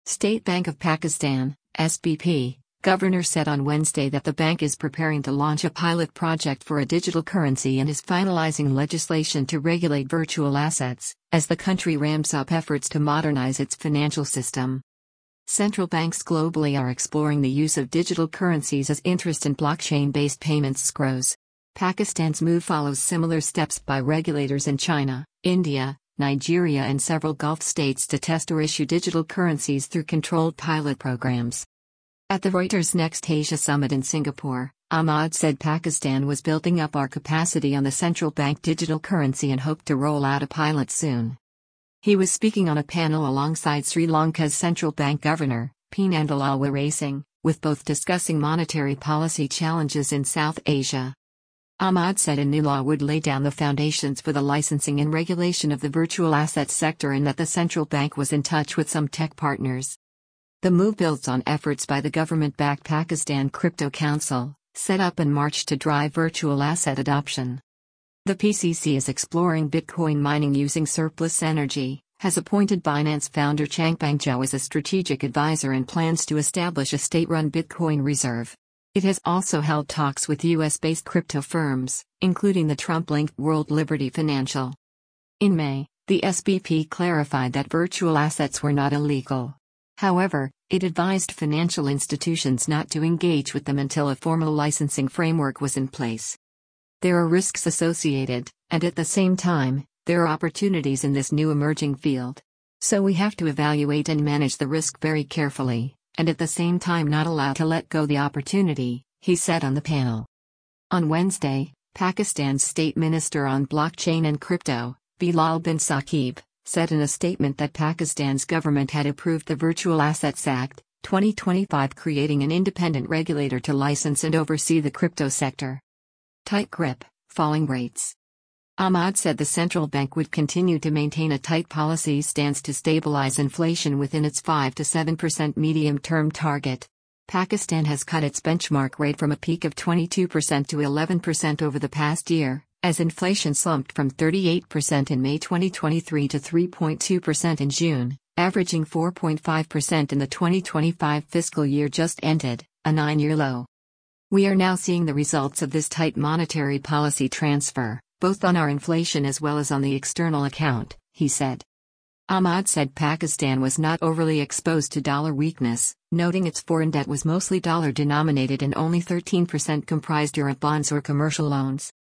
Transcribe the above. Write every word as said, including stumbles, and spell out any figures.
State Bank of Pakistan, S B P, governor said on Wednesday that the bank is preparing to launch a pilot project for a digital currency and is finalizing legislation to regulate virtual assets, as the country ramps up efforts to modernize its financial system. Central banks globally are exploring the use of digital currencies as interest in blockchain-based payments grows. Pakistan's move follows similar steps by regulators in China, India, Nigeria and several Gulf states to test or issue digital currencies through controlled pilot programs. At the Reuters Next Asia Summit in Singapore, Ahmad said Pakistan was building up our capacity on the central bank digital currency and hoped to roll out a pilot soon. He was speaking on a panel alongside Sri Lanka's central bank governor, P. Nandalal Weerasinghe, with both discussing monetary policy challenges in South Asia. Ahmad said a new law would lay down the foundations for the licensing and regulation of the virtual assets sector and that the central bank was in touch with some tech partners. The move builds on efforts by the government-backed Pakistan Crypto Council, set up in March to drive virtual asset adoption. The P C C is exploring Bitcoin mining using surplus energy, has appointed Binance founder Changpeng Zhou as a strategic advisor and plans to establish a state-run Bitcoin reserve. It has also held talks with U S-based crypto firms, including the Trump-linked World Liberty Financial. In May, the S B P clarified that virtual assets were not illegal. However, it advised financial institutions not to engage with them until a formal licensing framework was in place. There are risks associated, and at the same time, there are opportunities in this new emerging field. So we have to evaluate and manage the risk very carefully, and at the same time not allow to let go the opportunity, he said on the panel. On Wednesday, Pakistan's State Minister on Blockchain and Crypto, Bilal bin Saqib, said in a statement that Pakistan's government had approved the Virtual Assets Act, twenty twenty-five, creating an independent regulator to license and oversee the crypto sector. Tight grip, falling rates. Ahmad said the central bank would continue to maintain a tight policy stance to stabilize inflation within its five to seven percent medium-term target. Pakistan has cut its benchmark rate from a peak of twenty-two percent to eleven percent over the past year, as inflation slumped from thirty-eight percent in May twenty twenty-three to three point two percent in June, averaging four point five percent in the twenty twenty-five fiscal year just ended, a nine-year low. We are now seeing the results of this tight monetary policy transfer, both on our inflation as well as on the external account, he said. Ahmad said Pakistan was not overly exposed to dollar weakness, noting its foreign debt was mostly dollar-denominated and only thirteen percent comprised Euro bonds or commercial loans.